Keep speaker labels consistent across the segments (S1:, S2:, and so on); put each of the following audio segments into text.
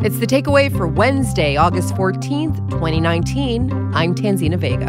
S1: It's The Takeaway for Wednesday, August 14th, 2019. I'm Tanzina Vega.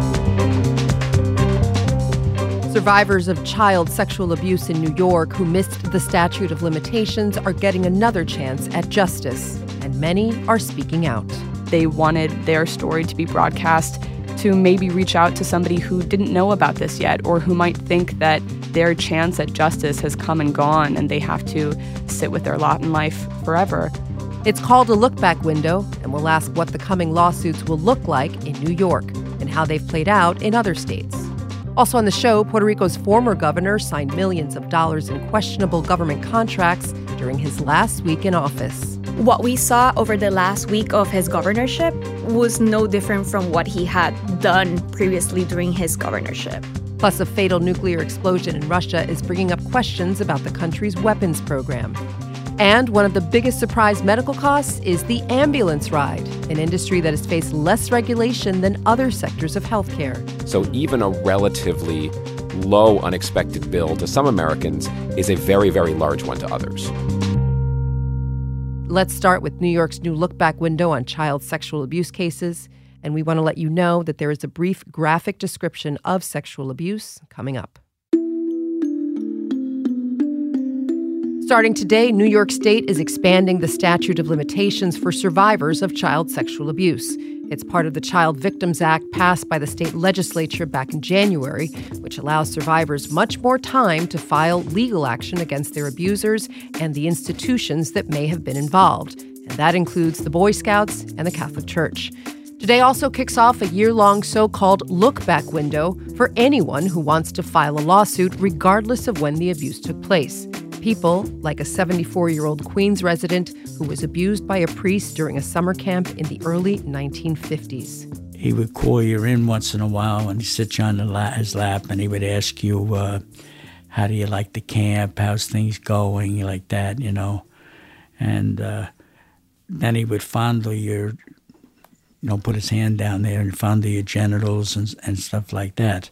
S1: Survivors of child sexual abuse in New York who missed the statute of limitations are getting another chance at justice, and many are speaking out.
S2: They wanted their story to be broadcast to maybe reach out to somebody who didn't know about this yet, or who might think that their chance at justice has come and gone and they have to sit with their lot in life forever.
S1: It's called A Look Back Window, and we'll ask what the coming lawsuits will look like in New York and how they've played out in other states. Also on the show, Puerto Rico's former governor signed millions of dollars in questionable government contracts during his last week in office.
S3: What we saw over the last week of his governorship was no different from what he had done previously during his governorship.
S1: Plus, a fatal nuclear explosion in Russia is bringing up questions about the country's weapons program. And one of the biggest surprise medical costs is the ambulance ride, an industry that has faced less regulation than other sectors of healthcare.
S4: So even a relatively low unexpected bill to some Americans is a very, very large one to others.
S1: Let's start with New York's new look-back window on child sexual abuse cases. And we want to let you know that there is a brief graphic description of sexual abuse coming up. Starting today, New York State is expanding the statute of limitations for survivors of child sexual abuse. It's part of the Child Victims Act passed by the state legislature back in January, which allows survivors much more time to file legal action against their abusers and the institutions that may have been involved. And that includes the Boy Scouts and the Catholic Church. Today also kicks off a year-long so-called look-back window for anyone who wants to file a lawsuit regardless of when the abuse took place. People like a 74-year-old Queens resident who was abused by a priest during a summer camp in the early 1950s.
S5: He would call you in once in a while and he'd sit you on his lap and he would ask you, how do you like the camp? How's things going? Like that, you know. And then he would fondle your, put his hand down there and fondle your genitals and stuff like that.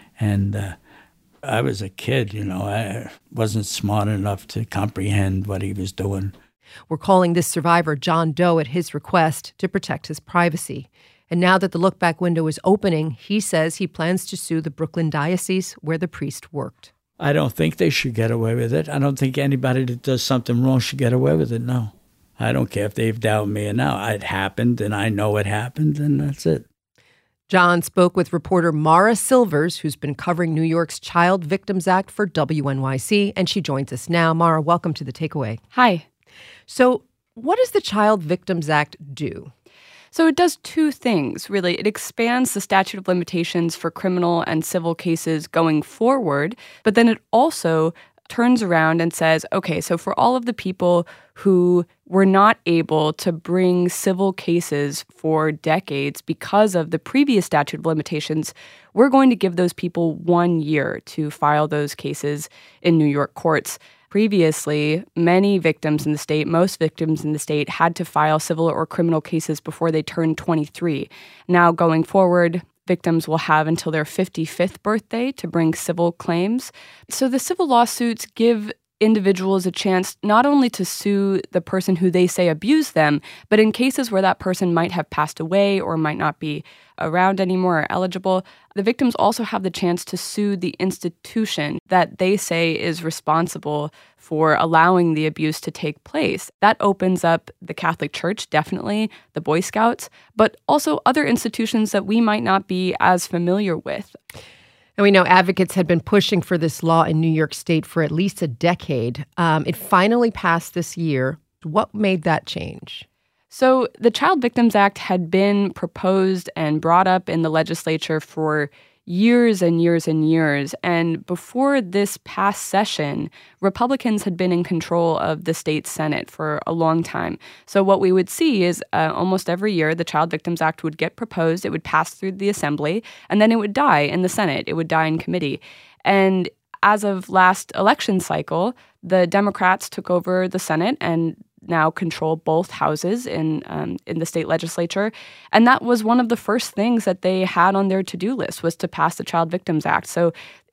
S5: And I was a kid, I wasn't smart enough to comprehend what he was doing.
S1: We're calling this survivor John Doe at his request to protect his privacy. And now that the look-back window is opening, he says he plans to sue the Brooklyn diocese where the priest worked.
S5: I don't think they should get away with it. I don't think anybody that does something wrong should get away with it, no. I don't care if they've doubted me or not. It happened, and I know it happened, and that's it.
S1: John spoke with reporter Mara Silvers, who's been covering New York's Child Victims Act for WNYC, and she joins us now. Mara, welcome to The Takeaway.
S2: Hi.
S1: So what does the Child Victims Act do?
S2: So it does two things, really. It expands the statute of limitations for criminal and civil cases going forward, but then it also turns around and says, okay, so for all of the people who were not able to bring civil cases for decades because of the previous statute of limitations, we're going to give those people 1 year to file those cases in New York courts. Previously, many victims in the state, most victims in the state, had to file civil or criminal cases before they turned 23. Now, going forward, victims will have until their 55th birthday to bring civil claims. So the civil lawsuits give individuals a chance not only to sue the person who they say abused them, but in cases where that person might have passed away or might not be around anymore or eligible, the victims also have the chance to sue the institution that they say is responsible for allowing the abuse to take place. That opens up the Catholic Church, definitely, the Boy Scouts, but also other institutions that we might not be as familiar with.
S1: And we know advocates had been pushing for this law in New York State for at least a decade. It finally passed this year. What made that change?
S2: So the Child Victims Act had been proposed and brought up in the legislature for years and years and years. And before this past session, Republicans had been in control of the state Senate for a long time. So what we would see is almost every year, the Child Victims Act would get proposed, it would pass through the Assembly, and then it would die in the Senate. It would die in committee. And as of last election cycle, the Democrats took over the Senate and now control both houses in the state legislature. And that was one of the first things that they had on their to-do list, was to pass the Child Victims Act. So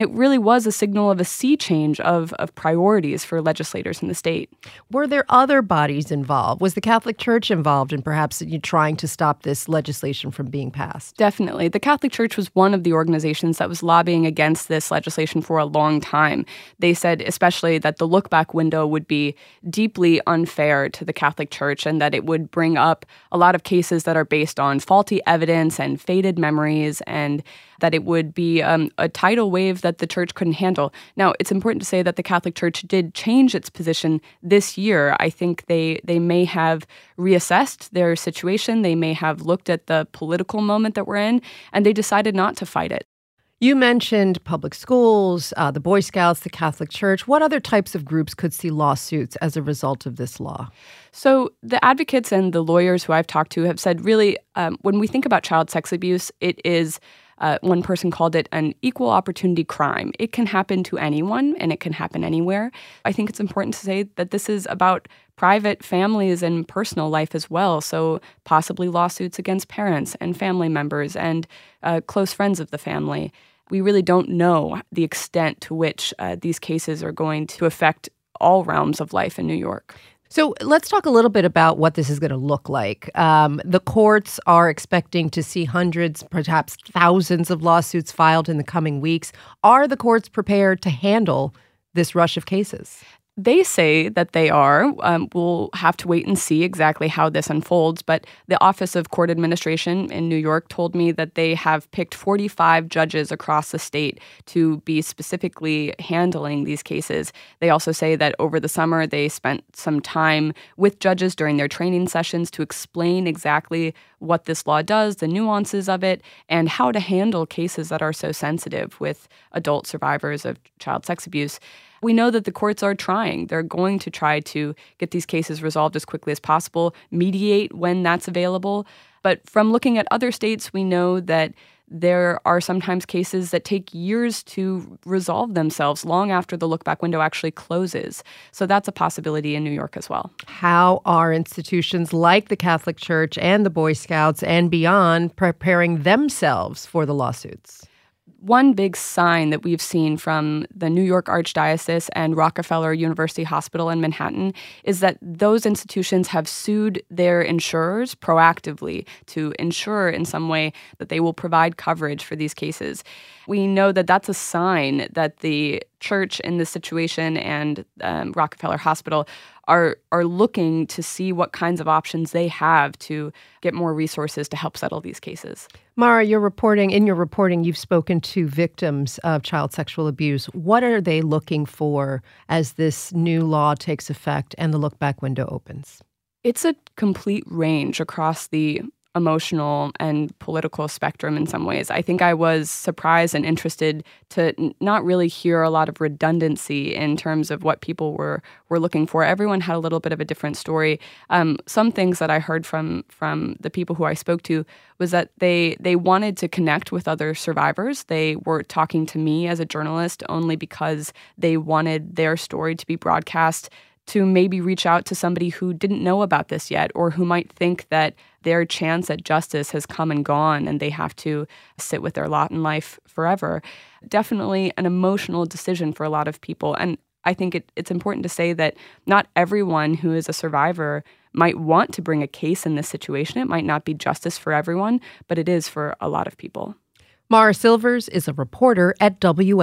S2: It really was a signal of a sea change of priorities for legislators in the state.
S1: Were there other bodies involved? Was the Catholic Church involved in perhaps trying to stop this legislation from being passed?
S2: Definitely. The Catholic Church was one of the organizations that was lobbying against this legislation for a long time. They said especially that the look-back window would be deeply unfair to the Catholic Church and that it would bring up a lot of cases that are based on faulty evidence and faded memories, and that it would be a tidal wave that the church couldn't handle. Now, it's important to say that the Catholic Church did change its position this year. I think they may have reassessed their situation. They may have looked at the political moment that we're in, and they decided not to fight it.
S1: You mentioned public schools, the Boy Scouts, the Catholic Church. What other types of groups could see lawsuits as a result of this law?
S2: So the advocates and the lawyers who I've talked to have said really, when we think about child sex abuse, it is one person called it an equal opportunity crime. It can happen to anyone and it can happen anywhere. I think it's important to say that this is about private families and personal life as well. So possibly lawsuits against parents and family members and close friends of the family. We really don't know the extent to which these cases are going to affect all realms of life in New York.
S1: So let's talk a little bit about what this is going to look like. The courts are expecting to see hundreds, perhaps thousands of lawsuits filed in the coming weeks. Are the courts prepared to handle this rush of cases?
S2: They say that they are. We'll have to wait and see exactly how this unfolds. But the Office of Court Administration in New York told me that they have picked 45 judges across the state to be specifically handling these cases. They also say that over the summer, they spent some time with judges during their training sessions to explain exactly what this law does, the nuances of it, and how to handle cases that are so sensitive with adult survivors of child sex abuse. We know that the courts are trying. They're going to try to get these cases resolved as quickly as possible, mediate when that's available. But from looking at other states, we know that there are sometimes cases that take years to resolve themselves long after the look-back window actually closes. So that's a possibility in New York as well.
S1: How are institutions like the Catholic Church and the Boy Scouts and beyond preparing themselves for the lawsuits?
S2: One big sign that we've seen from the New York Archdiocese and Rockefeller University Hospital in Manhattan is that those institutions have sued their insurers proactively to ensure in some way that they will provide coverage for these cases. We know that that's a sign that the church in this situation and Rockefeller Hospital are looking to see what kinds of options they have to get more resources to help settle these cases.
S1: Mara, in your reporting, you've spoken to victims of child sexual abuse. What are they looking for as this new law takes effect and the look-back window opens?
S2: It's a complete range across the emotional and political spectrum in some ways. I think I was surprised and interested to not really hear a lot of redundancy in terms of what people were looking for. Everyone had a little bit of a different story. Some things that I heard from the people who I spoke to was that they wanted to connect with other survivors. They were talking to me as a journalist only because they wanted their story to be broadcast, to maybe reach out to somebody who didn't know about this yet or who might think that their chance at justice has come and gone and they have to sit with their lot in life forever. Definitely an emotional decision for a lot of people. And I think it's important to say that not everyone who is a survivor might want to bring a case in this situation. It might not be justice for everyone, but it is for a lot of people.
S1: Mara Silvers is a reporter at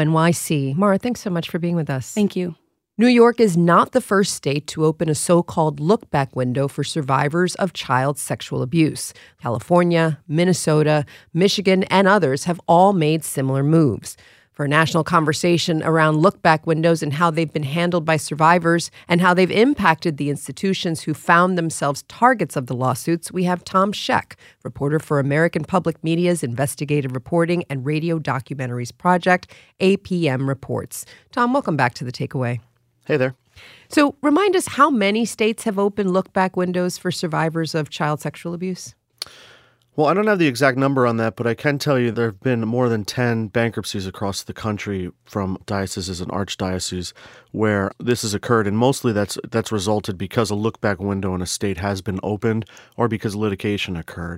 S1: WNYC. Mara, thanks so much for being with us.
S2: Thank you.
S1: New York is not the first state to open a so-called look-back window for survivors of child sexual abuse. California, Minnesota, Michigan, and others have all made similar moves. For a national conversation around look-back windows and how they've been handled by survivors and how they've impacted the institutions who found themselves targets of the lawsuits, we have Tom Scheck, reporter for American Public Media's investigative reporting and radio documentaries project, APM Reports. Tom, welcome back to The Takeaway.
S6: Hey there.
S1: So remind us, how many states have opened look-back windows for survivors of child sexual abuse?
S6: Well, I don't have the exact number on that, but I can tell you there have been more than 10 bankruptcies across the country from dioceses and archdioceses where this has occurred, and mostly that's resulted because a look-back window in a state has been opened or because litigation occurred.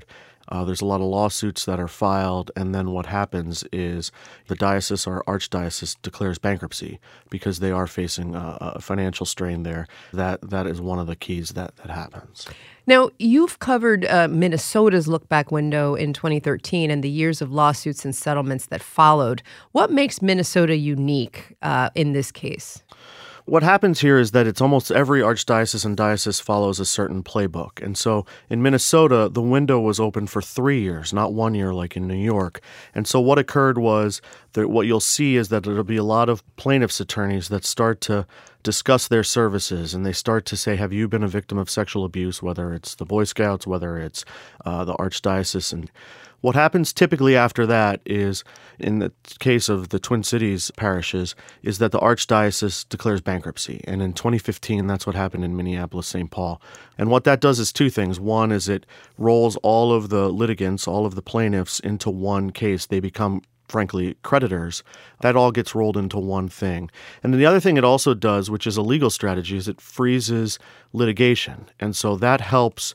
S6: There's a lot of lawsuits that are filed, and then what happens is the diocese or archdiocese declares bankruptcy because they are facing a financial strain there. That is one of the keys that happens.
S1: Now, you've covered Minnesota's look-back window in 2013 and the years of lawsuits and settlements that followed. What makes Minnesota unique in this case?
S6: What happens here is that it's almost every archdiocese and diocese follows a certain playbook. And so in Minnesota, the window was open for 3 years, not 1 year like in New York. And so what occurred was that what you'll see is that there'll be a lot of plaintiffs' attorneys that start to discuss their services, and they start to say, have you been a victim of sexual abuse, whether it's the Boy Scouts, whether it's the archdiocese. And what happens typically after that is, in the case of the Twin Cities parishes, is that the archdiocese declares bankruptcy. And in 2015, that's what happened in Minneapolis-St. Paul. And what that does is two things. One is it rolls all of the litigants, all of the plaintiffs into one case. They become, frankly, creditors. That all gets rolled into one thing. And then the other thing it also does, which is a legal strategy, is it freezes litigation. And so that helps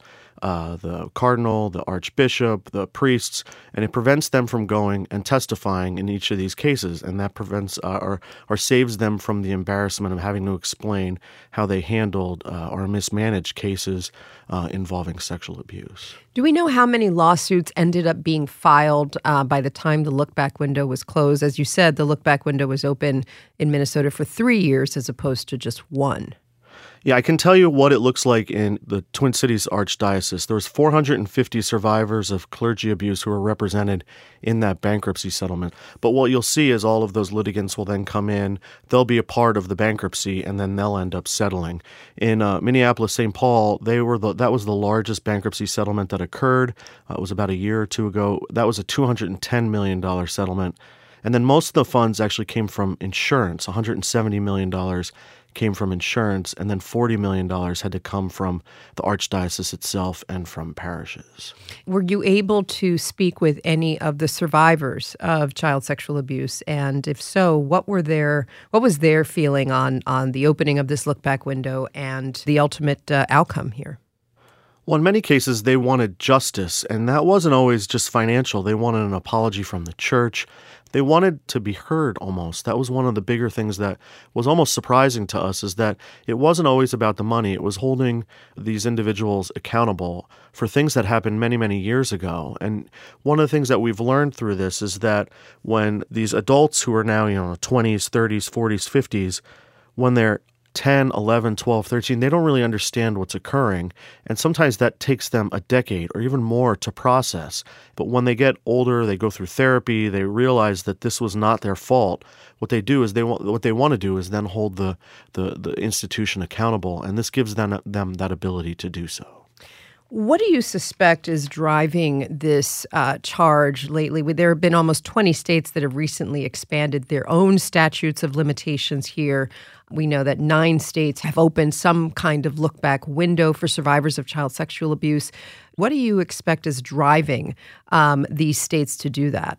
S6: the cardinal, the archbishop, the priests, and it prevents them from going and testifying in each of these cases. And that prevents or saves them from the embarrassment of having to explain how they handled or mismanaged cases involving sexual abuse.
S1: Do we know how many lawsuits ended up being filed by the time the look-back window was closed? As you said, the look-back window was open in Minnesota for 3 years as opposed to just 1.
S6: Yeah, I can tell you what it looks like in the Twin Cities Archdiocese. There was 450 survivors of clergy abuse who were represented in that bankruptcy settlement. But what you'll see is all of those litigants will then come in, they'll be a part of the bankruptcy, and then they'll end up settling. In Minneapolis-St. Paul, that was the largest bankruptcy settlement that occurred. It was about a year or two ago. That was a $210 million settlement. And then most of the funds actually came from insurance. $170 million came from insurance, and then $40 million had to come from the archdiocese itself and from parishes.
S1: Were you able to speak with any of the survivors of child sexual abuse? And if so, what was their feeling on the opening of this look-back window and the ultimate outcome here?
S6: Well, in many cases, they wanted justice, and that wasn't always just financial. They wanted an apology from the church. They wanted to be heard almost. That was one of the bigger things that was almost surprising to us, is that it wasn't always about the money. It was holding these individuals accountable for things that happened many, many years ago. And one of the things that we've learned through this is that when these adults who are now, 20s, 30s, 40s, 50s, when they're 10, 11, 12, 13, they don't really understand what's occurring. And sometimes that takes them a decade or even more to process. But when they get older, they go through therapy, they realize that this was not their fault. What they do is what they want to do is then hold the institution accountable. And this gives them that ability to do so.
S1: What do you suspect is driving this charge lately? There have been almost 20 states that have recently expanded their own statutes of limitations here. We know that 9 states have opened some kind of look-back window for survivors of child sexual abuse. What do you expect is driving these states to do that?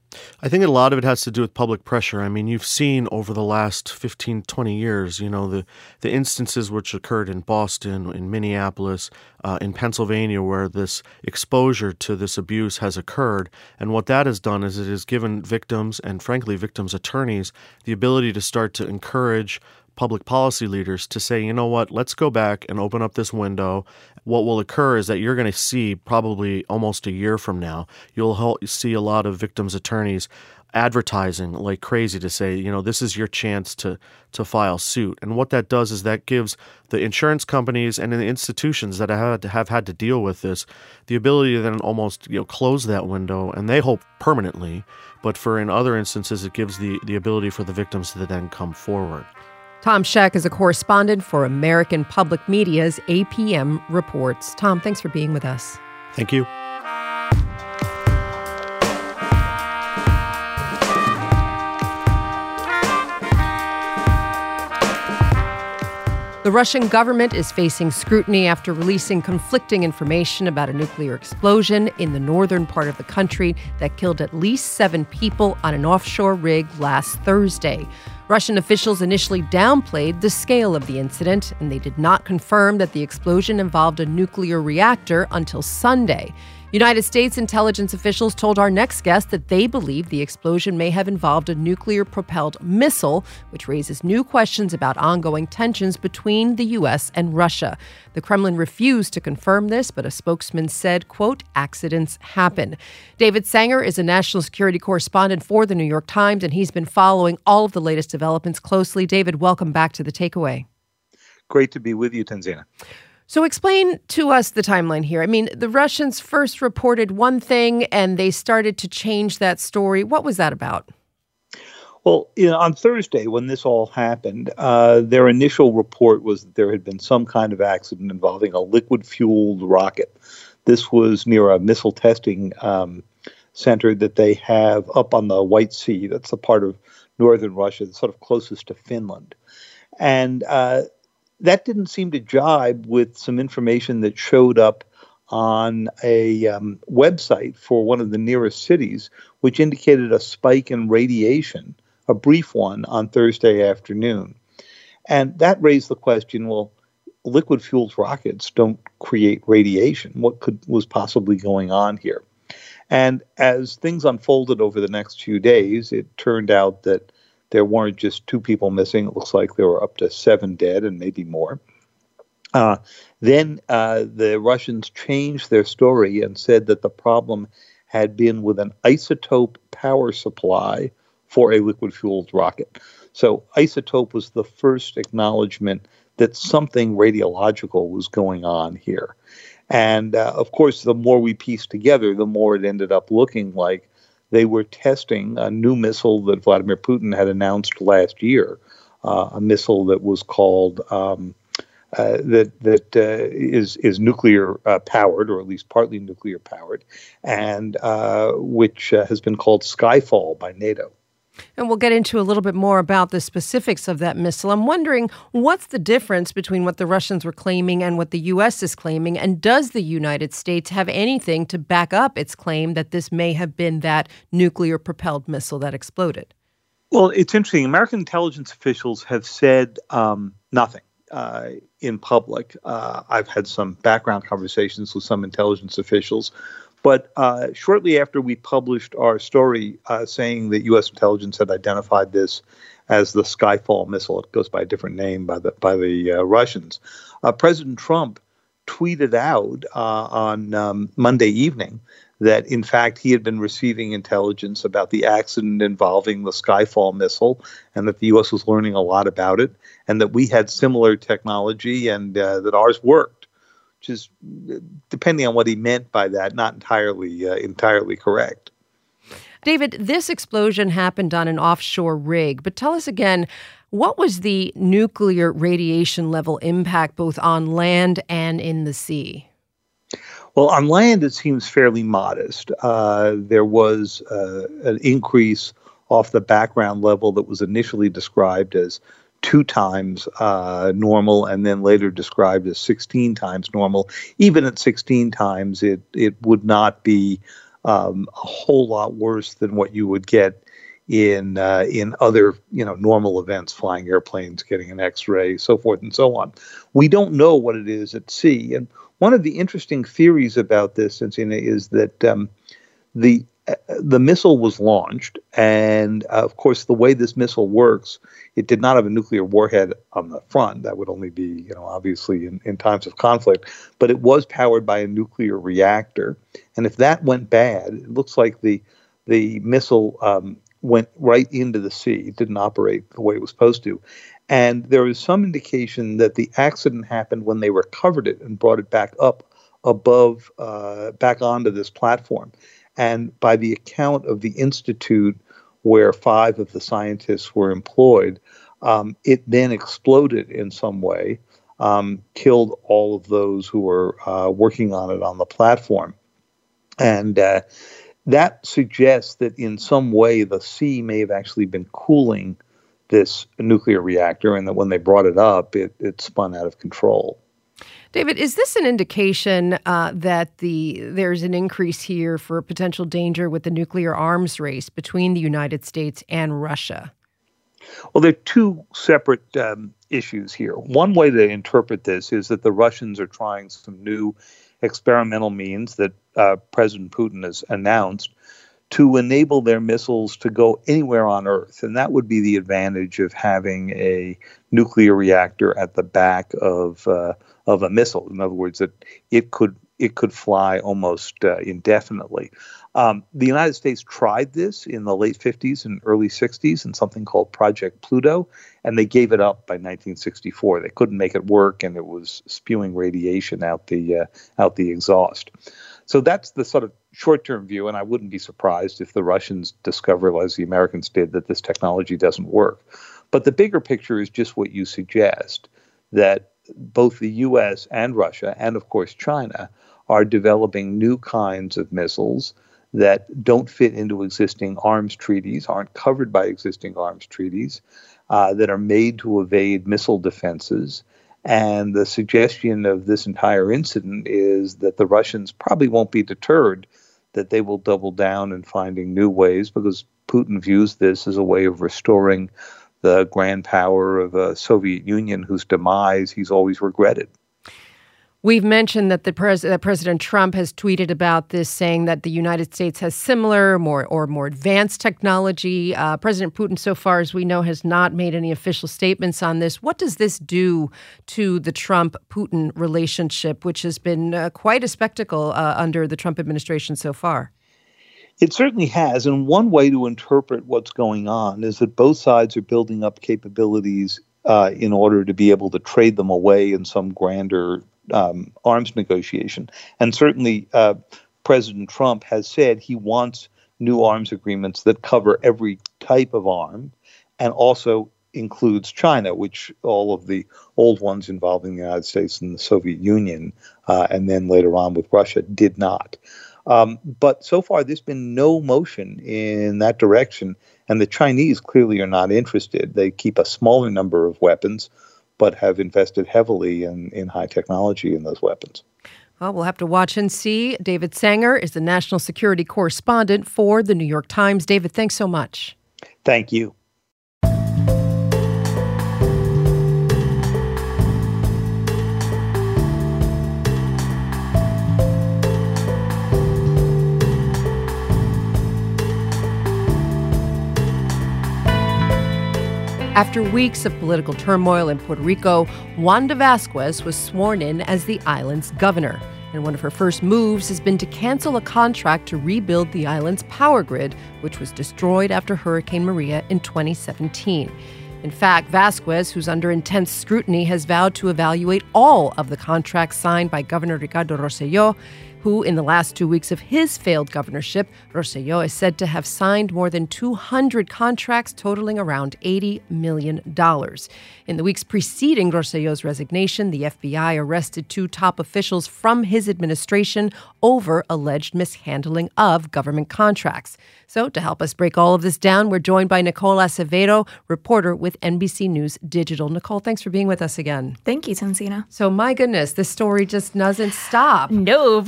S6: I think a lot of it has to do with public pressure. I mean, you've seen over the last 15, 20 years, the instances which occurred in Boston, in Minneapolis, in Pennsylvania, where this exposure to this abuse has occurred. And what that has done is it has given victims and, frankly, victims' attorneys the ability to start to encourage public policy leaders to say, you know what, let's go back and open up this window. What will occur is that you're going to see probably almost a year from now, you'll see a lot of victims' attorneys advertising like crazy to say, this is your chance to file suit. And what that does is that gives the insurance companies and the institutions that have had to deal with this the ability to then almost close that window, and they hope permanently. But in other instances, it gives the ability for the victims to then come forward.
S1: Tom Scheck is a correspondent for American Public Media's APM Reports. Tom, thanks for being with us.
S6: Thank you.
S1: The Russian government is facing scrutiny after releasing conflicting information about a nuclear explosion in the northern part of the country that killed at least 7 people on an offshore rig last Thursday. Russian officials initially downplayed the scale of the incident, and they did not confirm that the explosion involved a nuclear reactor until Sunday. United States intelligence officials told our next guest that they believe the explosion may have involved a nuclear-propelled missile, which raises new questions about ongoing tensions between the U.S. and Russia. The Kremlin refused to confirm this, but a spokesman said, quote, accidents happen. David Sanger is a national security correspondent for The New York Times, and he's been following all of the latest developments closely. David, welcome back to The Takeaway.
S7: Great to be with you, Tanzina.
S1: So explain to us the timeline here. I mean, the Russians first reported one thing and they started to change that story. What was that about?
S7: Well, on Thursday, when this all happened, their initial report was that there had been some kind of accident involving a liquid-fueled rocket. This was near a missile testing center that they have up on the White Sea. That's the part of northern Russia that's sort of closest to Finland. And that didn't seem to jibe with some information that showed up on a website for one of the nearest cities, which indicated a spike in radiation, a brief one, on Thursday afternoon. And that raised the question, well, liquid-fueled rockets don't create radiation. What was possibly going on here? And as things unfolded over the next few days, it turned out that there weren't just 2 people missing. It looks like there were up to 7 dead and maybe more. Then the Russians changed their story and said that the problem had been with an isotope power supply for a liquid-fueled rocket. So isotope was the first acknowledgement that something radiological was going on here. And of course, the more we pieced together, the more it ended up looking like they were testing a new missile that Vladimir Putin had announced last year, a missile that was called is nuclear powered, or at least partly nuclear powered, and which has been called Skyfall by NATO.
S1: And we'll get into a little bit more about the specifics of that missile. I'm wondering, what's the difference between what the Russians were claiming and what the U.S. is claiming? And does the United States have anything to back up its claim that this may have been that nuclear-propelled missile that exploded?
S7: Well, it's interesting. American intelligence officials have said nothing in public. I've had some background conversations with some intelligence officials. But shortly after we published our story saying that U.S. intelligence had identified this as the Skyfall missile, it goes by a different name by the Russians, President Trump tweeted out on Monday evening that, in fact, he had been receiving intelligence about the accident involving the Skyfall missile and that the U.S. was learning a lot about it and that we had similar technology and that ours worked. Which is, depending on what he meant by that, not entirely correct.
S1: David, this explosion happened on an offshore rig, but tell us again, what was the nuclear radiation level impact both on land and in the sea?
S7: Well, on land, it seems fairly modest. There was an increase off the background level that was initially described as 2 times normal and then later described as 16 times normal. Even at 16 times, it would not be a whole lot worse than what you would get in other normal events, flying airplanes, getting an X-ray, so forth and so on. We don't know what it is at sea. And one of the interesting theories about this, Cincinnati, is that the missile was launched, and of course, the way this missile works, it did not have a nuclear warhead on the front. That would only be, obviously in times of conflict. But it was powered by a nuclear reactor, and if that went bad, it looks like the missile went right into the sea. It didn't operate the way it was supposed to, and there is some indication that the accident happened when they recovered it and brought it back up above, back onto this platform. And by the account of the institute where 5 of the scientists were employed, it then exploded in some way, killed all of those who were working on it on the platform. And that suggests that in some way the sea may have actually been cooling this nuclear reactor, and that when they brought it up, it spun out of control.
S1: David, is this an indication that there's an increase here for potential danger with the nuclear arms race between the United States and Russia?
S7: Well, there are two separate issues here. One way to interpret this is that the Russians are trying some new experimental means that President Putin has announced to enable their missiles to go anywhere on Earth. And that would be the advantage of having a nuclear reactor at the back of a missile. In other words, that it could fly almost indefinitely. The United States tried this in the late 50s and early 60s in something called Project Pluto, and they gave it up by 1964. They couldn't make it work, and it was spewing radiation out the exhaust. So that's the sort of short-term view, and I wouldn't be surprised if the Russians discover, as the Americans did, that this technology doesn't work. But the bigger picture is just what you suggest, that both the U.S. and Russia, and of course China, are developing new kinds of missiles that don't fit into existing arms treaties, aren't covered by existing arms treaties, that are made to evade missile defenses. And the suggestion of this entire incident is that the Russians probably won't be deterred, that they will double down in finding new ways, because Putin views this as a way of restoring the grand power of a Soviet Union whose demise he's always regretted.
S1: We've mentioned that President Trump has tweeted about this, saying that the United States has similar, more advanced technology. President Putin, so far as we know, has not made any official statements on this. What does this do to the Trump-Putin relationship, which has been quite a spectacle under the Trump administration so far?
S7: It certainly has. And one way to interpret what's going on is that both sides are building up capabilities in order to be able to trade them away in some grander arms negotiation. And certainly President Trump has said he wants new arms agreements that cover every type of arm and also includes China, which all of the old ones involving the United States and the Soviet Union, and then later on with Russia, did not. But so far, there's been no motion in that direction, and the Chinese clearly are not interested. They keep a smaller number of weapons, but have invested heavily in high technology in those weapons.
S1: Well, we'll have to watch and see. David Sanger is the national security correspondent for The New York Times. David, thanks so much.
S7: Thank you.
S1: After weeks of political turmoil in Puerto Rico, Wanda Vasquez was sworn in as the island's governor. And one of her first moves has been to cancel a contract to rebuild the island's power grid, which was destroyed after Hurricane Maria in 2017. In fact, Vasquez, who's under intense scrutiny, has vowed to evaluate all of the contracts signed by Governor Ricardo Rosselló, who, in the last 2 weeks of his failed governorship, Rosselló is said to have signed more than 200 contracts totaling around $80 million. In the weeks preceding Rosselló's resignation, the FBI arrested 2 top officials from his administration over alleged mishandling of government contracts. So to help us break all of this down, we're joined by Nicole Acevedo, reporter with NBC News Digital. Nicole, thanks for being with us again.
S3: Thank you, Tansina.
S1: So my goodness, this story just doesn't stop.
S3: Nope.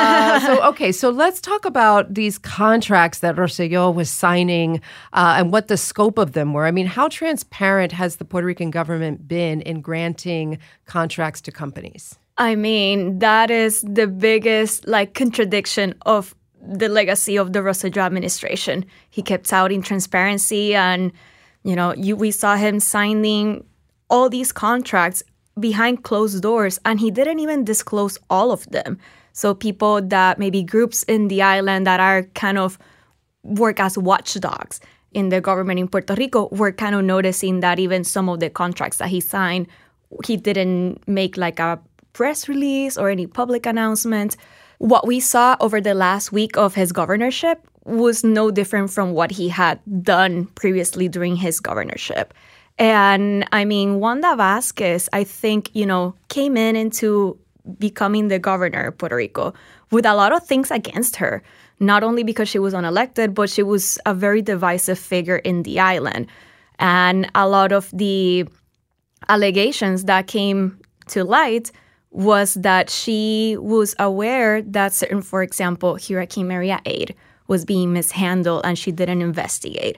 S1: So let's talk about these contracts that Rosselló was signing and what the scope of them were. I mean, how transparent has the Puerto Rican government been in granting contracts to companies?
S3: I mean, that is the biggest contradiction of the legacy of the Rosselló administration. He kept touting transparency, and we saw him signing all these contracts behind closed doors, and he didn't even disclose all of them. So people that maybe groups in the island that are kind of work as watchdogs in the government in Puerto Rico were kind of noticing that even some of the contracts that he signed, he didn't make a press release or any public announcement. What we saw over the last week of his governorship was no different from what he had done previously during his governorship. And I mean, Wanda Vasquez, I think, came into becoming the governor of Puerto Rico with a lot of things against her, not only because she was unelected, but she was a very divisive figure in the island. And a lot of the allegations that came to light was that she was aware that certain, for example, Hurricane Maria aid was being mishandled and she didn't investigate.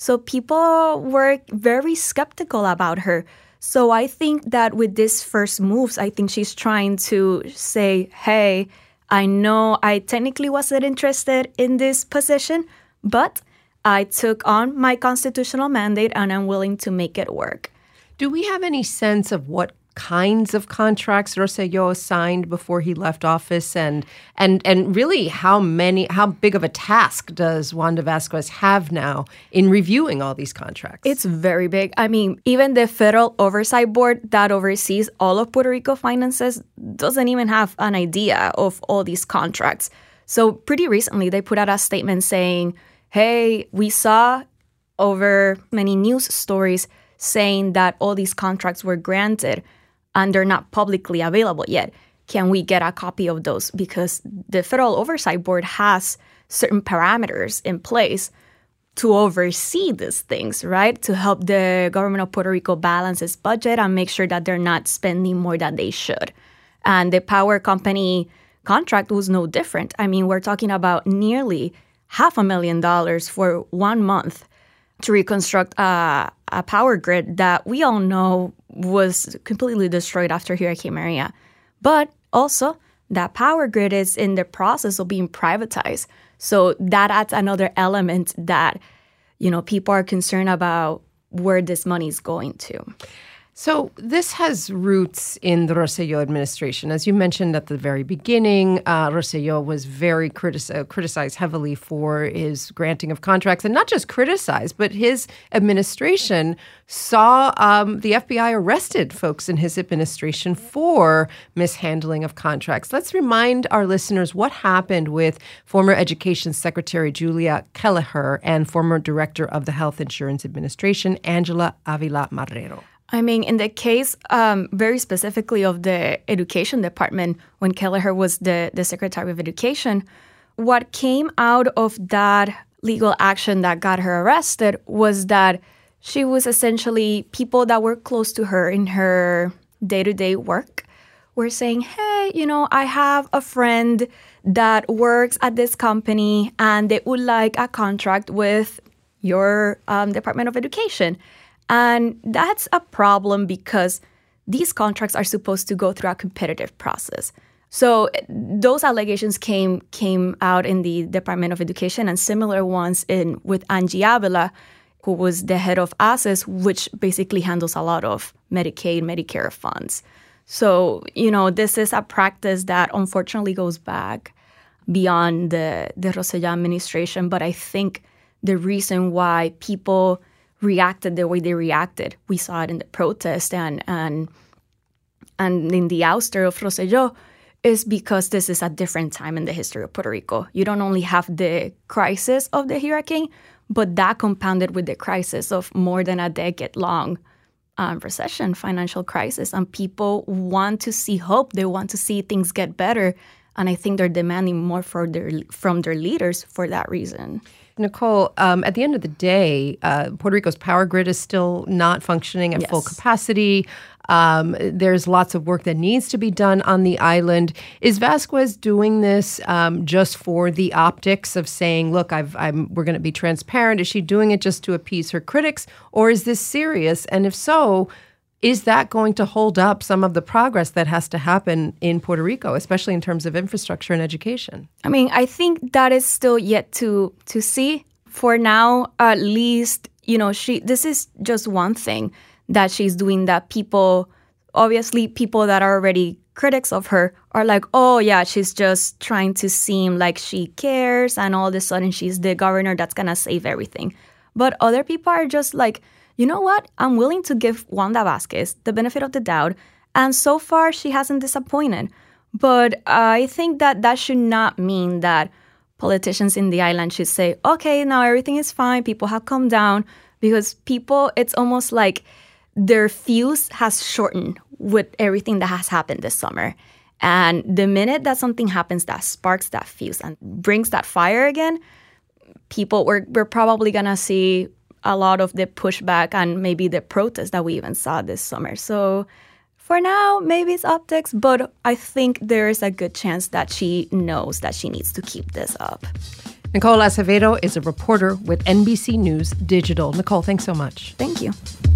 S3: So people were very skeptical about her. So I think that with these first moves, I think she's trying to say, hey, I know I technically wasn't interested in this position, but I took on my constitutional mandate and I'm willing to make it work.
S1: Do we have any sense of what kinds of contracts Rosselló signed before he left office, and really how big of a task does Wanda Vázquez have now in reviewing all these contracts?
S3: It's very big. I mean, even the Federal Oversight Board that oversees all of Puerto Rico finances doesn't even have an idea of all these contracts. So pretty recently, they put out a statement saying, hey, we saw over many news stories saying that all these contracts were granted and they're not publicly available yet. Can we get a copy of those? Because the Federal Oversight Board has certain parameters in place to oversee these things, right? To help the government of Puerto Rico balance its budget and make sure that they're not spending more than they should. And the power company contract was no different. I mean, we're talking about nearly $500,000 for 1 month to reconstruct a power grid that we all know was completely destroyed after Hurricane Maria. But also, that power grid is in the process of being privatized. So that adds another element that, people are concerned about where this money is going to.
S1: So this has roots in the Rosselló administration. As you mentioned at the very beginning, Rosselló was very criticized heavily for his granting of contracts, and not just criticized, but his administration saw the FBI arrested folks in his administration for mishandling of contracts. Let's remind our listeners what happened with former Education Secretary Julia Kelleher and former Director of the Health Insurance Administration, Angela Avila Marrero.
S3: I mean, in the case very specifically of the Education Department, when Kelleher was the Secretary of Education, what came out of that legal action that got her arrested was that she was essentially people that were close to her in her day-to-day work were saying, hey, I have a friend that works at this company and they would like a contract with your Department of Education. And that's a problem because these contracts are supposed to go through a competitive process. So those allegations came out in the Department of Education, and similar ones with Angie Avila, who was the head of ACES, which basically handles a lot of Medicaid, Medicare funds. So, this is a practice that unfortunately goes back beyond the Rosselló administration. But I think the reason why people reacted the way they reacted, we saw it in the protest and in the ouster of Rosselló, is because this is a different time in the history of Puerto Rico. You don't only have the crisis of the hurricane, but that compounded with the crisis of more than a decade-long recession, financial crisis. And people want to see hope. They want to see things get better. And I think they're demanding more from their leaders for that reason.
S1: Nicole, at the end of the day, Puerto Rico's power grid is still not functioning at full capacity. There's lots of work that needs to be done on the island. Is Vázquez doing this just for the optics of saying, look, we're going to be transparent? Is she doing it just to appease her critics? Or is this serious? And if so, is that going to hold up some of the progress that has to happen in Puerto Rico, especially in terms of infrastructure and education?
S3: I mean, I think that is still yet to see. For now, at least, this is just one thing that she's doing that people that are already critics of her are like, oh, yeah, she's just trying to seem like she cares, and all of a sudden she's the governor that's going to save everything. But other people are just like, you know what? I'm willing to give Wanda Vázquez the benefit of the doubt. And so far, she hasn't disappointed. But I think that should not mean that politicians in the island should say, okay, now everything is fine. People have calmed down. Because it's almost like their fuse has shortened with everything that has happened this summer. And the minute that something happens that sparks that fuse and brings that fire again, we're probably going to see a lot of the pushback and maybe the protests that we even saw this summer. So for now, maybe it's optics, but I think there is a good chance that she knows that she needs to keep this up.
S1: Nicole Acevedo is a reporter with NBC News Digital. Nicole, thanks so much.
S3: Thank you.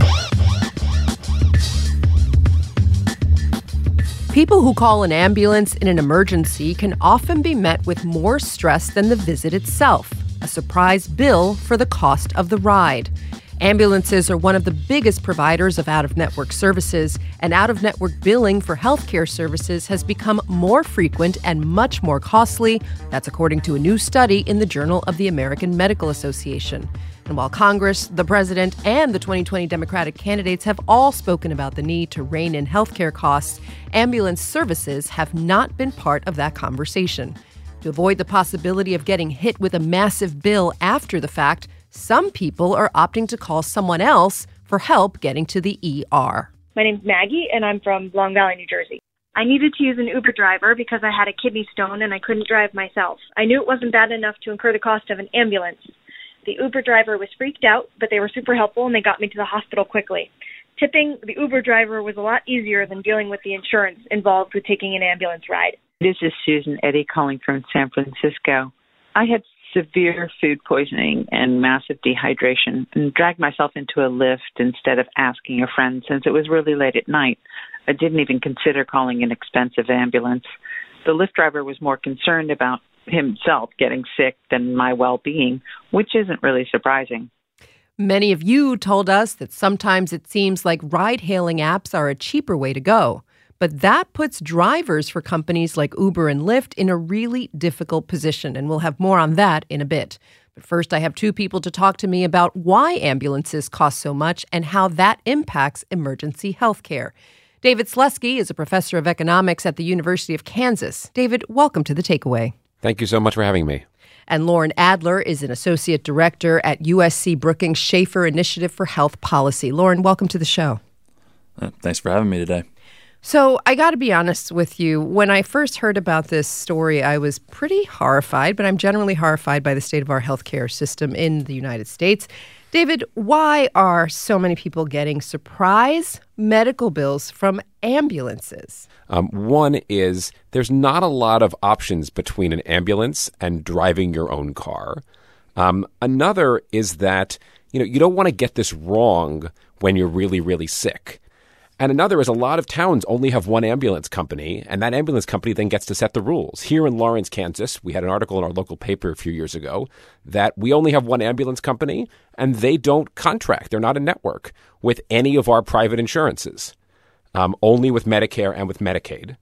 S1: People who call an ambulance in an emergency can often be met with more stress than the visit itself, a surprise bill for the cost of the ride. Ambulances are one of the biggest providers of out-of-network services, and out-of-network billing for healthcare services has become more frequent and much more costly. That's according to a new study in the Journal of the American Medical Association. And while Congress, the president, and the 2020 Democratic candidates have all spoken about the need to rein in healthcare costs, ambulance services have not been part of that conversation. To avoid the possibility of getting hit with a massive bill after the fact, some people are opting to call someone else for help getting to the ER.
S8: My name's Maggie, and I'm from Long Valley, New Jersey. I needed to use an Uber driver because I had a kidney stone and I couldn't drive myself. I knew it wasn't bad enough to incur the cost of an ambulance. The Uber driver was freaked out, but they were super helpful and they got me to the hospital quickly. Tipping the Uber driver was a lot easier than dealing with the insurance involved with taking an ambulance ride.
S9: This is Susan Eddy calling from San Francisco. I had severe food poisoning and massive dehydration and dragged myself into a lift instead of asking a friend since it was really late at night. I didn't even consider calling an expensive ambulance. The Lyft driver was more concerned about himself getting sick than my well-being, which isn't really surprising.
S1: Many of you told us that sometimes it seems like ride-hailing apps are a cheaper way to go. But that puts drivers for companies like Uber and Lyft in a really difficult position, and we'll have more on that in a bit. But first, I have two people to talk to me about why ambulances cost so much and how that impacts emergency health care. David Slesky is a professor of economics at the University of Kansas. David, welcome to The Takeaway.
S4: Thank you so much for having me.
S1: And Lauren Adler is an associate director at USC Brookings Schaefer Initiative for Health Policy. Lauren, welcome to the show.
S10: Thanks for having me today.
S1: So I got to be honest with you. When I first heard about this story, I was pretty horrified, but I'm generally horrified by the state of our healthcare system in the United States. David, why are so many people getting surprise medical bills from ambulances?
S4: One is there's not a lot of options between an ambulance and driving your own car. Another is that, you don't want to get this wrong when you're really, really sick. And another is a lot of towns only have one ambulance company, and that ambulance company then gets to set the rules. Here in Lawrence, Kansas, we had an article in our local paper a few years ago that we only have one ambulance company, and they don't contract. They're not a network with any of our private insurances, only with Medicare and with Medicaid.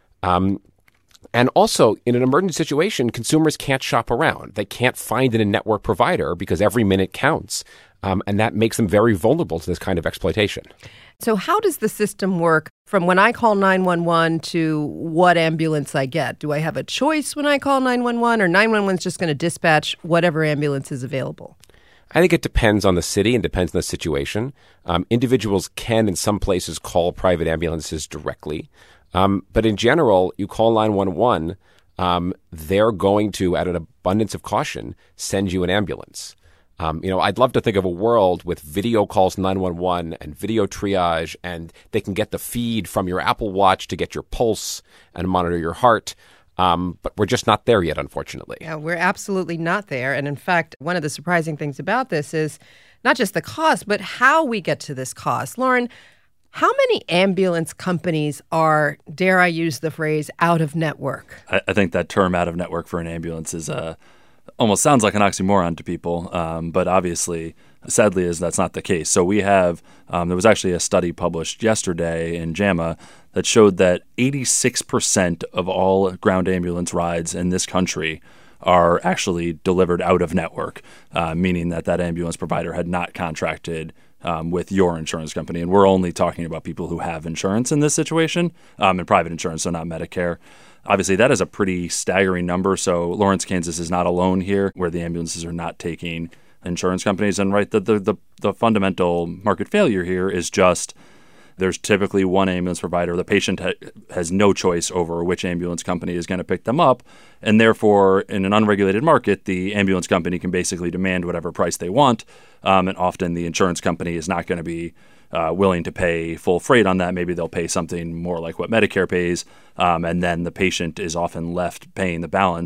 S4: And also, in an emergency situation, consumers can't shop around. They can't find an in-network provider because every minute counts, and that makes them very vulnerable to this kind of exploitation.
S1: So how does the system work from when I call 911 to what ambulance I get? Do I have a choice when I call 911, or 911 is just going to dispatch whatever ambulance is available?
S4: I think it depends on the city and depends on the situation. Individuals can, in some places, call private ambulances directly. But in general, you call 911, they're going to, out of an abundance of caution, send you an ambulance. I'd love to think of a world with video calls to 911 and video triage, and they can get the feed from your Apple Watch to get your pulse and monitor your heart. But we're just not there yet, unfortunately.
S1: Yeah, we're absolutely not there. And in fact, one of the surprising things about this is not just the cost, but how we get to this cost. Lauren, how many ambulance companies are, dare I use the phrase, out of network?
S10: I think that term out of network for an ambulance is almost sounds like an oxymoron to people, but obviously, sadly, that's not the case. So we have, there was actually a study published yesterday in JAMA that showed that 86% of all ground ambulance rides in this country are actually delivered out of network, meaning that ambulance provider had not contracted with your insurance company. And we're only talking about people who have insurance in this situation, and private insurance, so not Medicare. Obviously, that is a pretty staggering number. So Lawrence, Kansas is not alone here, where the ambulances are not taking insurance companies. And the fundamental market failure here is just there's typically one ambulance provider. The patient has no choice over which ambulance company is going to pick them up. And therefore, in an unregulated market, the ambulance company can basically demand whatever price they want. And often the insurance company is not going to be willing to pay full freight on that. Maybe they'll pay something more like what Medicare pays. And then the patient is often left paying the balance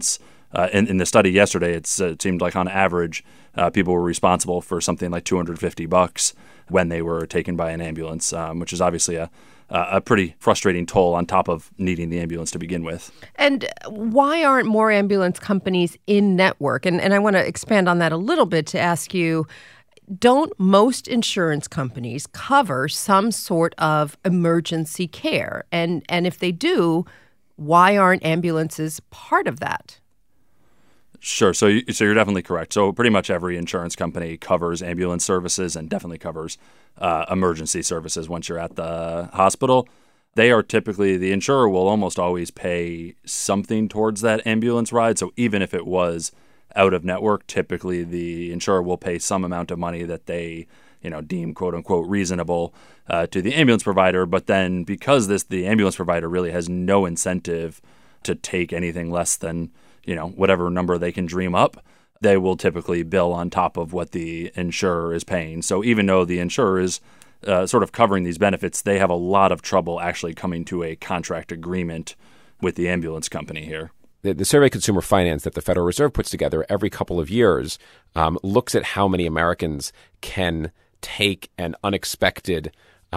S10: in the study yesterday, it seemed like on average, people were responsible for something like $250 when they were taken by an ambulance, which is obviously a pretty frustrating toll on top of needing the ambulance to begin with.
S1: And why aren't more ambulance companies in network? And I want to expand on that a little bit to ask you, don't most insurance companies cover some sort of emergency care? And if they do, why aren't ambulances part of that?
S10: Sure. So you're definitely correct. So pretty much every insurance company covers ambulance services and definitely covers emergency services once you're at the hospital. They are typically, the insurer will almost always pay something towards that ambulance ride. So even if it was out of network, typically the insurer will pay some amount of money that they deem quote unquote reasonable to the ambulance provider. But then because the ambulance provider really has no incentive to take anything less than whatever number they can dream up, they will typically bill on top of what the insurer is paying. So even though the insurer is sort of covering these benefits, they have a lot of trouble actually coming to a contract agreement with the ambulance company here.
S4: The Survey of Consumer Finance that the Federal Reserve puts together every couple of years looks at how many Americans can take an unexpected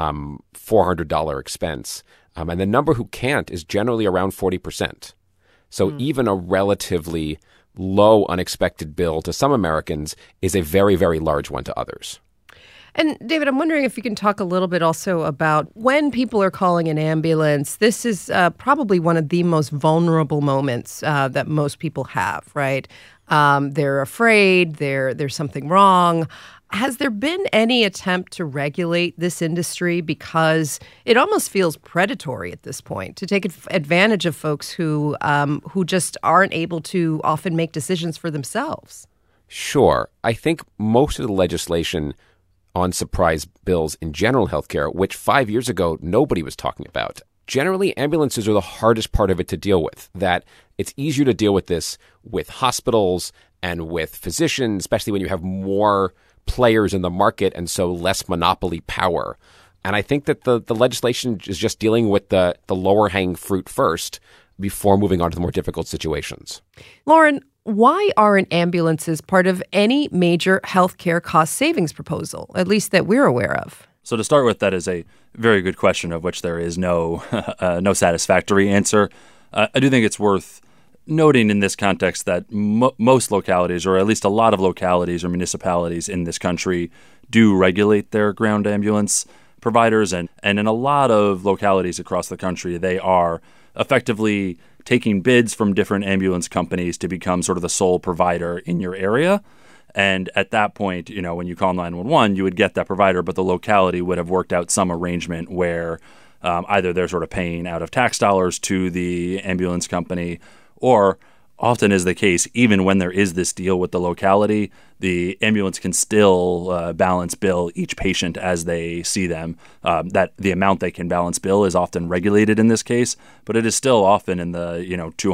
S4: $400 expense. And the number who can't is generally around 40%. So even a relatively low unexpected bill to some Americans is a very, very large one to others.
S1: And David, I'm wondering if you can talk a little bit also about when people are calling an ambulance. This is probably one of the most vulnerable moments that most people have, right? They're afraid, there's something wrong. Has there been any attempt to regulate this industry? Because it almost feels predatory at this point to take advantage of folks who just aren't able to often make decisions for themselves.
S4: Sure. I think most of the legislation on surprise bills in general healthcare, which 5 years ago nobody was talking about. Generally, ambulances are the hardest part of it to deal with. That it's easier to deal with this with hospitals and with physicians, especially when you have more players in the market and so less monopoly power. And I think that the legislation is just dealing with the lower hanging fruit first before moving on to the more difficult situations.
S1: Lauren, why aren't ambulances part of any major healthcare cost savings proposal, at least that we're aware of?
S10: So to start with, that is a very good question of which there is no satisfactory answer. I do think it's worth noting in this context that most localities, or at least a lot of localities or municipalities in this country, do regulate their ground ambulance providers. And in a lot of localities across the country, they are effectively taking bids from different ambulance companies to become sort of the sole provider in your area. And at that point, when you call 911, you would get that provider, but the locality would have worked out some arrangement where either they're sort of paying out of tax dollars to the ambulance company, or often is the case, even when there is this deal with the locality, the ambulance can still balance bill each patient as they see them. That the amount they can balance bill is often regulated in this case, but it is still often in the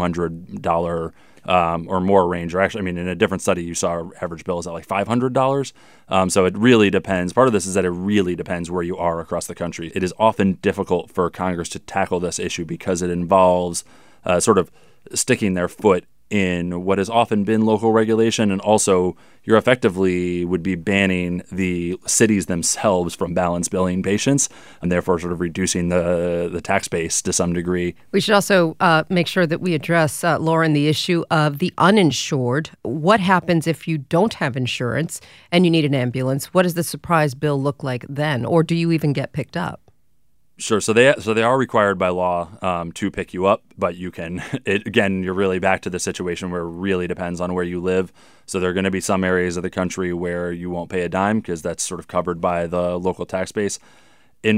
S10: $200 or more range. Or actually, in a different study, you saw our average bill is at like $500. So it really depends. Part of this is that it really depends where you are across the country. It is often difficult for Congress to tackle this issue because it involves sort of sticking their foot in what has often been local regulation, and also you're effectively would be banning the cities themselves from balance billing patients, and therefore sort of reducing the tax base to some degree.
S1: We should also make sure that we address, Lauren, the issue of the uninsured. What happens if you don't have insurance and you need an ambulance? What does the surprise bill look like then, or do you even get picked up?
S10: Sure. So they are required by law to pick you up, but you can. Again, you're really back to the situation where it really depends on where you live. So there are going to be some areas of the country where you won't pay a dime because that's sort of covered by the local tax base. In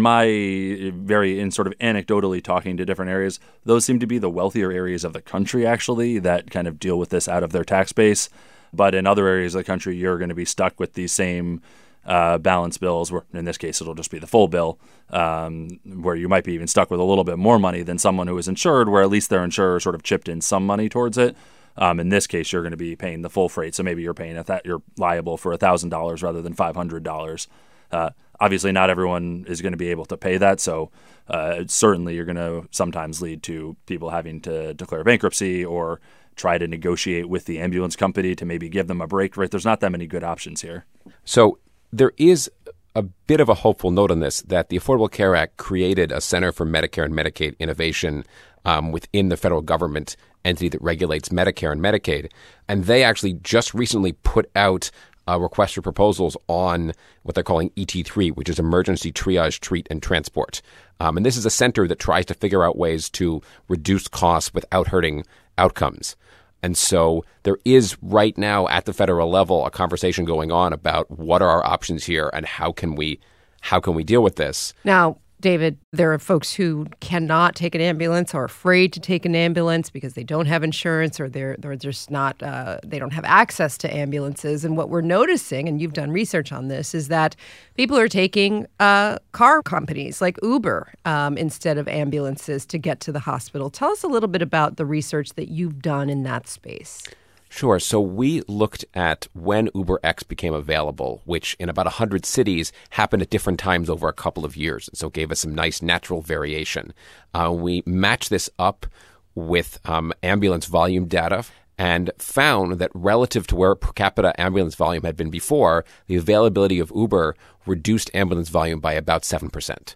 S10: sort of anecdotally talking to different areas, those seem to be the wealthier areas of the country actually that kind of deal with this out of their tax base. But in other areas of the country, you're going to be stuck with these same balance bills, where in this case it'll just be the full bill, where you might be even stuck with a little bit more money than someone who is insured, where at least their insurer sort of chipped in some money towards it. In this case, you're going to be paying the full freight, so maybe you're paying you're liable for $1,000 rather than $500. Obviously, not everyone is going to be able to pay that. So certainly you're going to sometimes lead to people having to declare bankruptcy or try to negotiate with the ambulance company to maybe give them a break, right? There's not that many good options here.
S4: So there is a bit of a hopeful note on this, that the Affordable Care Act created a Center for Medicare and Medicaid Innovation within the federal government entity that regulates Medicare and Medicaid. And they actually just recently put out a request for proposals on what they're calling ET3, which is Emergency Triage, Treat, and Transport. And this is a center that tries to figure out ways to reduce costs without hurting outcomes. And so there is right now at the federal level a conversation going on about what are our options here and how can we deal with this.
S1: Now, David, there are folks who cannot take an ambulance or are afraid to take an ambulance because they don't have insurance or they're just not, they don't have access to ambulances. And what we're noticing, and you've done research on this, is that people are taking car companies like Uber instead of ambulances to get to the hospital. Tell us a little bit about the research that you've done in that space.
S4: Sure. So we looked at when UberX became available, which in about 100 cities happened at different times over a couple of years. And so it gave us some nice natural variation. We matched this up with ambulance volume data and found that relative to where per capita ambulance volume had been before, the availability of Uber reduced ambulance volume by about 7%.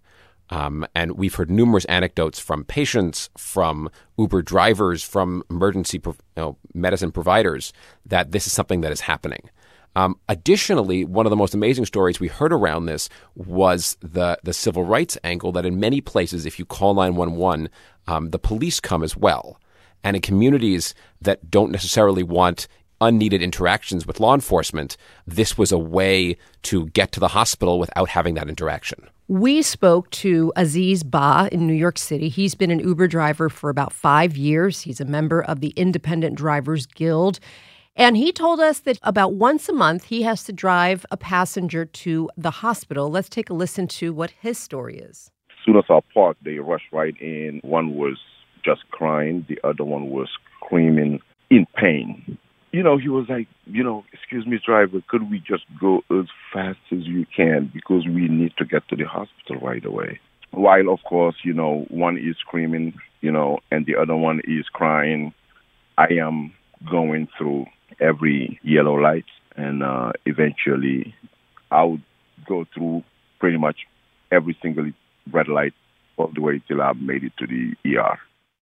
S4: And we've heard numerous anecdotes from patients, from Uber drivers, from emergency medicine providers that this is something that is happening. Additionally, one of the most amazing stories we heard around this was the civil rights angle, that in many places, if you call 911, the police come as well. And in communities that don't necessarily want unneeded interactions with law enforcement, this was a way to get to the hospital without having that interaction.
S1: We spoke to Aziz Ba in New York City. He's been an Uber driver for about 5 years. He's a member of the Independent Drivers Guild. And he told us that about once a month, he has to drive a passenger to the hospital. Let's take a listen to what his story is.
S11: As soon as I parked, they rushed right in. One was just crying. The other one was screaming in pain. He was like, excuse me, driver, could we just go as fast as you can because we need to get to the hospital right away. While, of course, one is screaming, and the other one is crying, I am going through every yellow light, and eventually I would go through pretty much every single red light all the way till I made it to the ER.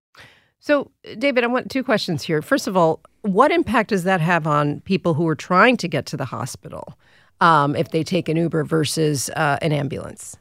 S1: So, David, I want 2 questions here. First of all, what impact does that have on people who are trying to get to the hospital if they take an Uber versus an ambulance?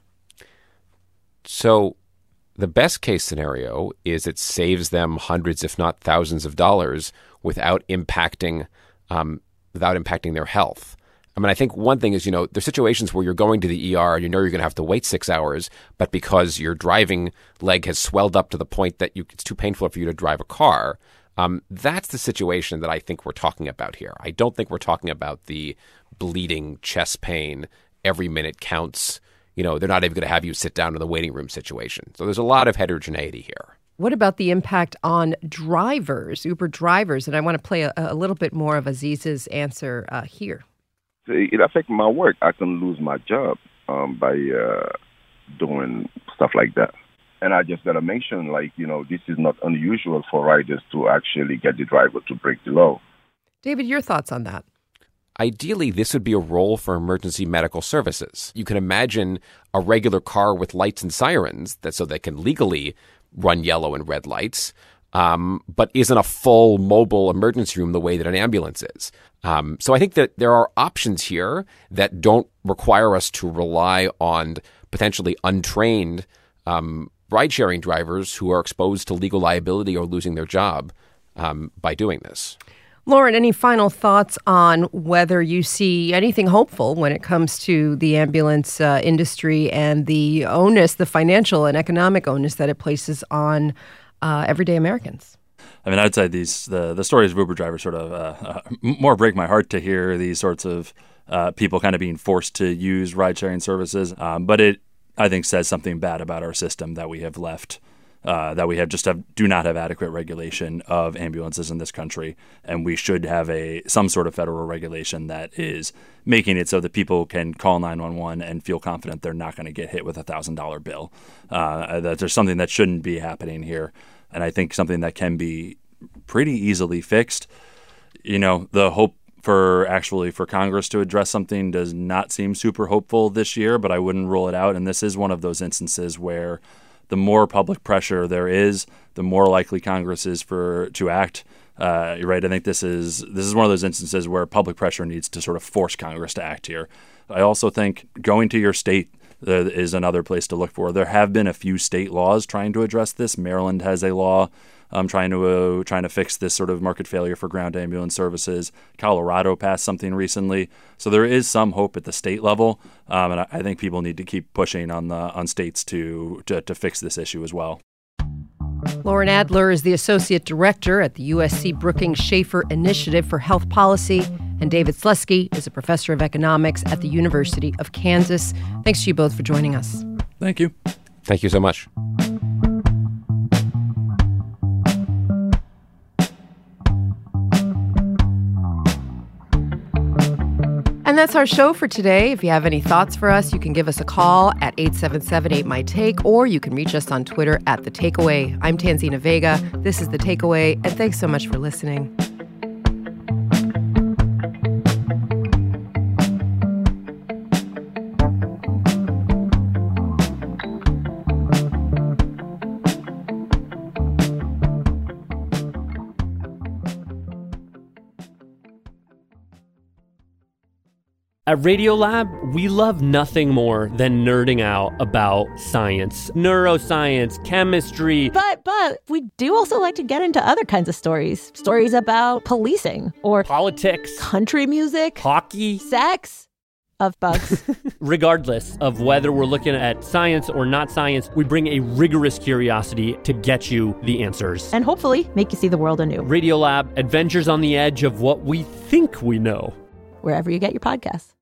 S4: So the best case scenario is it saves them hundreds, if not thousands of dollars without impacting their health. I mean, I think one thing is, there's situations where you're going to the ER and you're going to have to wait 6 hours, but because your driving leg has swelled up to the point that it's too painful for you to drive a car, that's the situation that I think we're talking about here. I don't think we're talking about the bleeding chest pain, every minute counts. They're not even going to have you sit down in the waiting room situation. So there's a lot of heterogeneity here.
S1: What about the impact on drivers, Uber drivers? And I want to play a little bit more of Aziz's answer here.
S11: It affects my work. I can lose my job by doing stuff like that. And I just got to mention, this is not unusual for riders to actually get the driver to break the law.
S1: David, your thoughts on that?
S4: Ideally, this would be a role for emergency medical services. You can imagine a regular car with lights and sirens so they can legally run yellow and red lights, but isn't a full mobile emergency room the way that an ambulance is. So I think that there are options here that don't require us to rely on potentially untrained ride-sharing drivers who are exposed to legal liability or losing their job by doing this.
S1: Lauren, any final thoughts on whether you see anything hopeful when it comes to the ambulance industry and the onus, the financial and economic onus that it places on everyday Americans?
S10: I mean, I'd say the stories of Uber drivers sort of more break my heart to hear these sorts of people kind of being forced to use ride-sharing services. But it, I think, says something bad about our system that we have left that we do not have adequate regulation of ambulances in this country, and we should have some sort of federal regulation that is making it so that people can call 911 and feel confident they're not going to get hit with a $1,000 bill. That there's something that shouldn't be happening here, and I think something that can be pretty easily fixed. The hope for Congress to address something does not seem super hopeful this year, but I wouldn't rule it out. And this is one of those instances where the more public pressure there is, the more likely Congress is to act. Right? I think this is one of those instances where public pressure needs to sort of force Congress to act here. I also think going to your state is another place to look for. There have been a few state laws trying to address this. Maryland has a law trying to fix this sort of market failure for ground ambulance services. Colorado passed something recently, so there is some hope at the state level, and I think people need to keep pushing on states to fix this issue as well.
S1: Lauren Adler is the Associate Director at the USC Brookings Schaefer Initiative for Health Policy, and David Slutsky is a professor of economics at the University of Kansas. Thanks to you both for joining us.
S10: Thank you.
S4: Thank you so much.
S1: And that's our show for today. If you have any thoughts for us, you can give us a call at 877-8MY-TAKE, or you can reach us on Twitter at The Takeaway. I'm Tanzina Vega. This is The Takeaway, and thanks so much for listening.
S12: At Radiolab, we love nothing more than nerding out about science, neuroscience, chemistry.
S13: But we do also like to get into other kinds of stories. Stories about policing or
S12: politics,
S13: country music,
S12: hockey,
S13: sex, of bugs.
S12: Regardless of whether we're looking at science or not science, we bring a rigorous curiosity to get you the answers.
S13: And hopefully make you see the world anew.
S12: Radiolab, adventures on the edge of what we think we know.
S13: Wherever you get your podcasts.